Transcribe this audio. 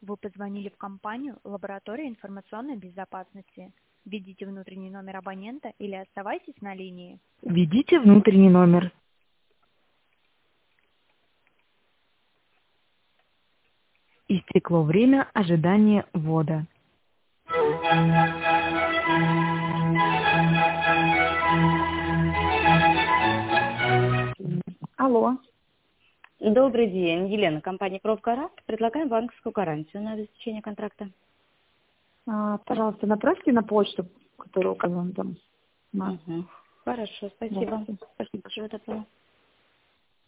Вы позвонили в компанию «Лаборатория информационной безопасности». Введите внутренний номер абонента или оставайтесь на линии. Введите внутренний номер. Истекло время ожидания ввода. Алло. Добрый день, Елена, компания «Профгарант». Предлагаем банковскую гарантию на обеспечение контракта. Пожалуйста, направьте на почту, которая указана там. Хорошо, спасибо. Спасибо. Всего доброго.